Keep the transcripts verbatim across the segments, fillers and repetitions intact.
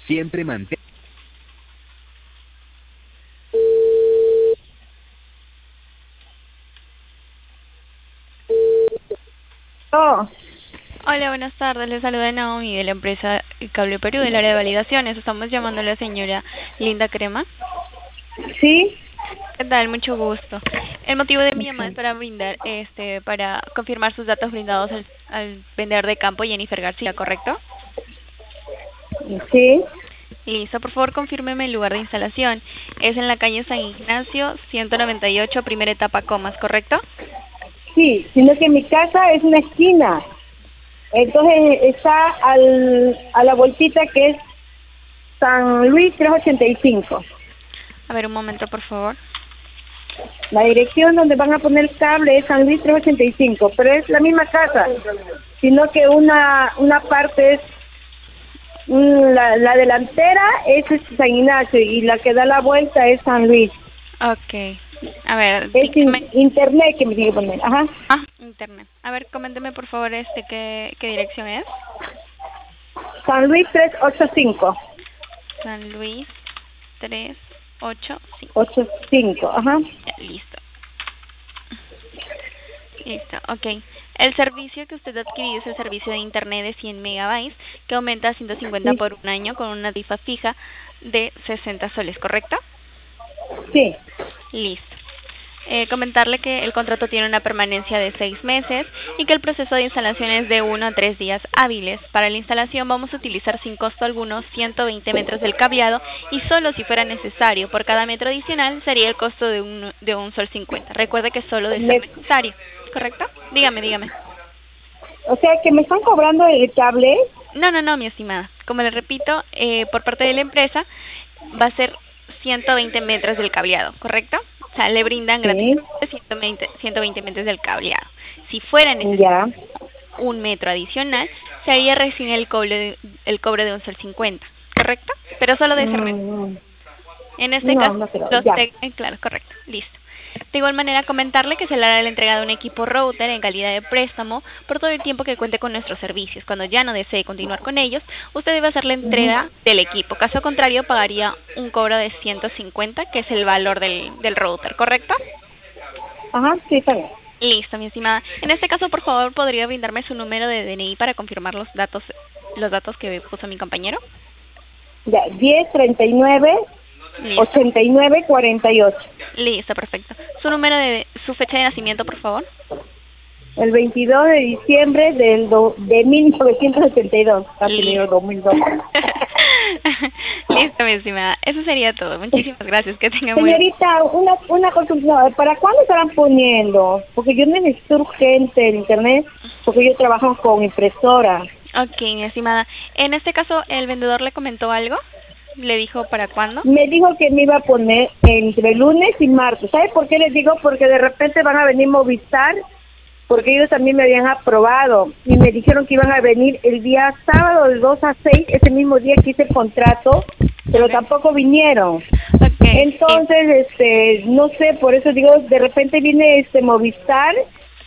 Siempre mantén. Oh, Hola, buenas tardes. Les saluda Naomi de la empresa Cable Perú del área de validaciones. Estamos llamando a la señora Linda Crema. sí. ¿Qué tal? Mucho gusto. El motivo de mi llamada es para brindar, este, para confirmar sus datos brindados al, al vendedor de campo Jennifer García, ¿correcto? Sí, Listo. Por favor, confírmeme el lugar de instalación. Es en la calle San Ignacio, ciento noventa y ocho, primera etapa, Comas, ¿correcto? sí, sino que mi casa es una esquina. Entonces está al, a la vueltita que es San Luis trescientos ochenta y cinco. A ver, un momento, por favor. La dirección donde van a poner cable es San Luis trescientos ochenta y cinco, pero es la misma casa, sino que una una parte es mm, la, la delantera es San Ignacio y la que da la vuelta es San Luis. Ok. A ver, Es dígame. in- internet que me tiene que poner, ajá. Ah, internet. A ver, coménteme por favor este qué, qué dirección es. San Luis trescientos ochenta y cinco. San Luis tres ocho cinco. ochenta y cinco, ajá. Ya, listo. Listo, ok. El servicio que usted ha adquirido es el servicio de internet de cien megabytes que aumenta a ciento cincuenta Sí, por un año con una tarifa fija de sesenta soles, ¿correcto? sí. Listo. Eh, comentarle que el contrato tiene una permanencia de seis meses y que el proceso de instalación es de uno a tres días hábiles. Para la instalación vamos a utilizar sin costo alguno ciento veinte metros del cableado y solo si fuera necesario por cada metro adicional sería el costo de un, de un sol cincuenta. Recuerde que solo de ser Me- necesario, ¿correcto? Dígame, dígame. o sea, que me están cobrando el cable. No, no, no, mi estimada. Como le repito, eh, por parte de la empresa va a ser ciento veinte metros del cableado, ¿correcto? O sea, le brindan Sí, gratuitamente ciento veinte, ciento veinte metros del cableado. Si fuera necesario ya. un metro adicional, se haría recién el cobre de, el cobro de un sol cincuenta, ¿correcto? Pero solo de ser necesario. Mm, En este no, caso, no creo, los ya. tec- eh, claro, correcto, listo. De igual manera, comentarle que se le hará la entrega de un equipo router en calidad de préstamo por todo el tiempo que cuente con nuestros servicios. Cuando ya no desee continuar con ellos, usted debe hacer la Ujú. entrega del equipo. Caso contrario, pagaría un cobro de ciento cincuenta, que es el valor del, del router, ¿correcto? Ajá, sí, está bien. Listo, mi estimada. En este caso, por favor, ¿podría brindarme su número de D N I para confirmar los datos, los datos que puso mi compañero? Ya, diez, treinta y nueve, Listo. ochenta y nueve, cuarenta y ocho. Listo, perfecto. Su número de, su fecha de nacimiento, por favor. El veintidós de diciembre del do, de mil novecientos setenta y dos. Casi le digo Listo. dos mil dos. Listo, mi estimada. Eso sería todo. Muchísimas gracias. Que tenga muy... Señorita, una, una consulta, ¿para cuándo estarán poniendo? Porque yo necesito urgente el internet, porque yo trabajo con impresora. Ok, mi estimada. En este caso, ¿el vendedor le comentó algo? ¿Le dijo para cuándo? Me dijo que me iba a poner entre lunes y martes. ¿Sabe por qué les digo? Porque de repente van a venir Movistar, porque ellos también me habían aprobado y me dijeron que iban a venir el día sábado de dos a seis, ese mismo día que hice el contrato, pero Ok. tampoco vinieron. Ok, sí. Entonces, este, no sé, por eso digo, de repente viene este Movistar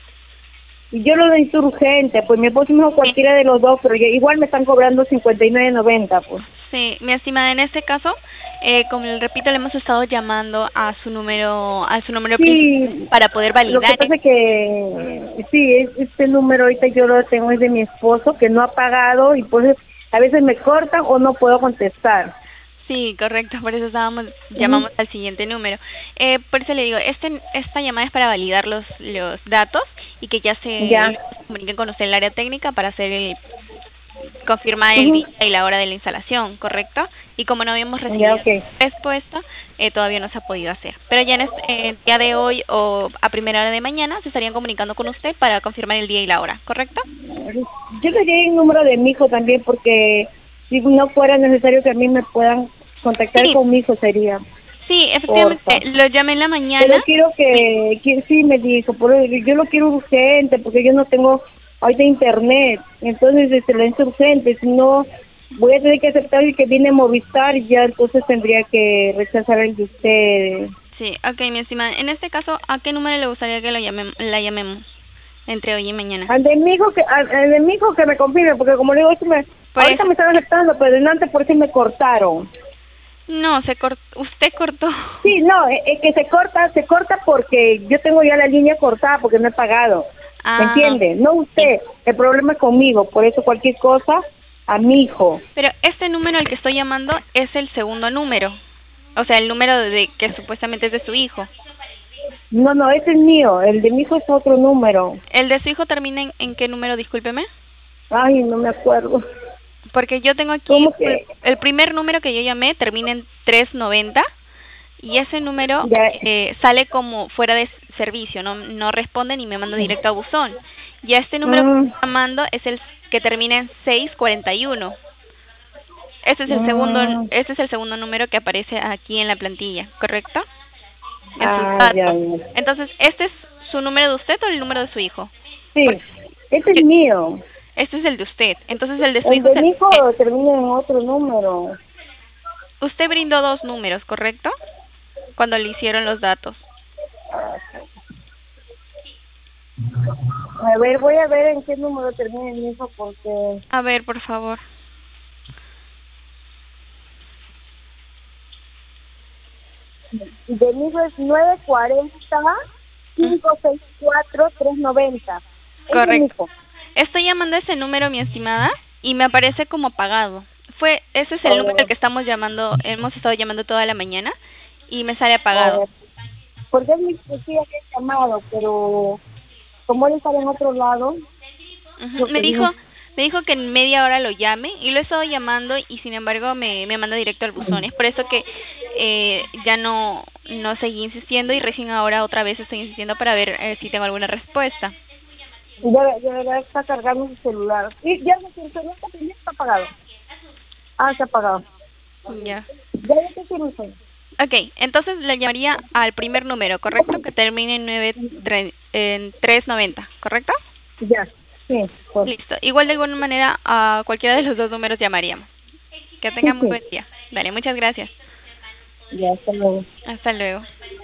y yo lo necesito urgente, pues mi esposo me dijo Sí. cualquiera de los dos, pero ya- igual me están cobrando cincuenta y nueve noventa, pues. Sí, mi estimada, en este caso, eh, como le repito, le hemos estado llamando a su número, a su número principal Sí, para poder lo que validar. pasa es que, sí, es, este número ahorita yo lo tengo es de mi esposo que no ha pagado y pues a veces me cortan o no puedo contestar. Sí, correcto, por eso estábamos, Ujú. llamamos al siguiente número. Eh, por eso le digo, este, esta llamada es para validar los, los datos y que ya se Ya, comuniquen con usted el área técnica para hacer el, confirmar el ujú. día y la hora de la instalación, ¿correcto? Y como no habíamos Ya, recibido ok. respuesta, eh, todavía no se ha podido hacer. Pero ya en este, eh, el día de hoy o a primera hora de mañana se estarían comunicando con usted para confirmar el día y la hora, ¿correcto? Yo le di el número de mi hijo también porque si no fuera necesario que a mí me puedan contactar Sí, con mi hijo sería, sí, efectivamente, porfa. lo llamé en la Pero mañana. quiero que, que sí me dijo, por eso yo lo quiero urgente porque yo no tengo ahorita internet, entonces este, lo es urgente, si no voy a tener que aceptar el que viene Movistar y ya entonces tendría que rechazar el de ustedes. Sí, ok, mi estimada. En este caso, ¿a qué número le gustaría que lo llamem la llamemos entre hoy y mañana? Al de mi hijo que, al, al de mi hijo que me confirme, porque como le digo, esto me, Por Ahorita eso- me están aceptando, pero antes por si me cortaron. No, se cort usted cortó. Sí, no, es, es que se corta, se corta porque yo tengo ya la línea cortada porque no he pagado. ¿Me Ah, entiende? No usted, el problema es conmigo, por eso cualquier cosa a mi hijo. pero este número al que estoy llamando es el segundo número. O sea, el número de que supuestamente es de su hijo. No, no, ese es mío, el de mi hijo es otro número. ¿El de su hijo termina en, en qué número? Discúlpeme. Ay, no me acuerdo. Porque yo tengo aquí ¿Cómo el, que? el primer número que yo llamé termina en trescientos noventa y ese número Ya. eh, sale como fuera de servicio, no no responde ni me manda directo a buzón. Y este número que Mm, estoy llamando es el que termina en seiscientos cuarenta y uno. Ese es el segundo mm, ese es el segundo número que aparece aquí en la plantilla, ¿correcto? En sus ah, ya, datos. ya. Entonces, ¿este es su número de usted o el número de su hijo? Sí, Porque ese es yo- mío. este es el de usted. Entonces, el de su El hijo de es mi el, hijo eh, termina en otro número. usted brindó dos números, ¿correcto? Cuando le hicieron los datos. A ver, voy a ver en qué número termina mi hijo porque A ver, por favor. de mi hijo es nueve cuarenta, cinco sesenta y cuatro, trescientos noventa. Es de mi Correcto. hijo. Estoy llamando a ese número, mi estimada, y me aparece como pagado. Fue, ese es el número al Oh, que estamos llamando, hemos estado llamando toda la mañana y me sale a apagado. ver, porque es mi hijo sí había llamado, pero como él estaba en otro lado, Ujú. yo Me pedí. dijo, me dijo que en media hora lo llame y lo he estado llamando y sin embargo me, me manda directo al buzón. Es por eso que eh, ya no, no seguí insistiendo y recién ahora otra vez estoy insistiendo para ver eh, si tengo alguna respuesta. Ya, ya, ya está cargando su celular. Y ya no, el celular también está apagado. Ah, está apagado. Ya. Ya, ya te sirve. Ok, entonces le llamaría al primer número, ¿correcto? Que termine en nueve tre- en trescientos noventa, ¿correcto? Ya, sí, pues, Listo. Igual de alguna manera a cualquiera de los dos números llamaríamos. Que sí, tengan muy sí. buen día. Dale, muchas gracias. Ya, hasta luego. Hasta luego.